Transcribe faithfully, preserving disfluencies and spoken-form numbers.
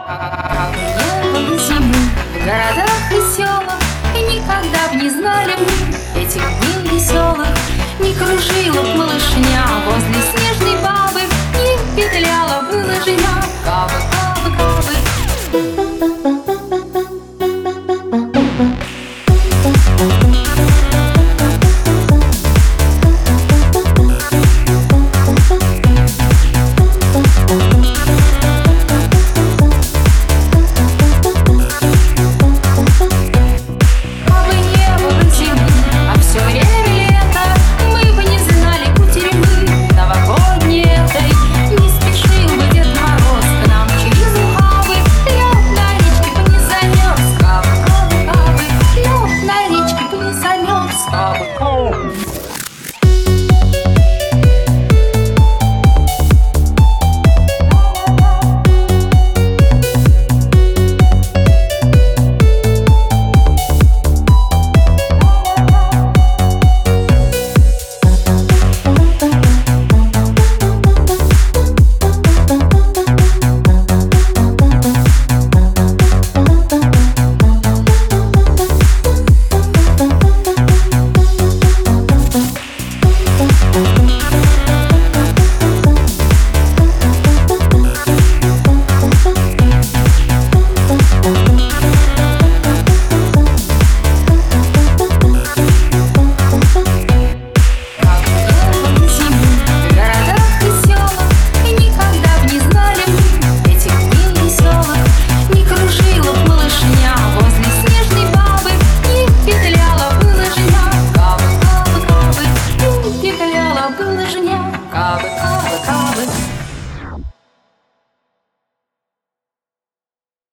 Не было зимы в городах и селах, и никогда б не знали мы этих дней веселых. Не кружила б малышня возле снежной бабы, не петляла бы лыжня. Кабы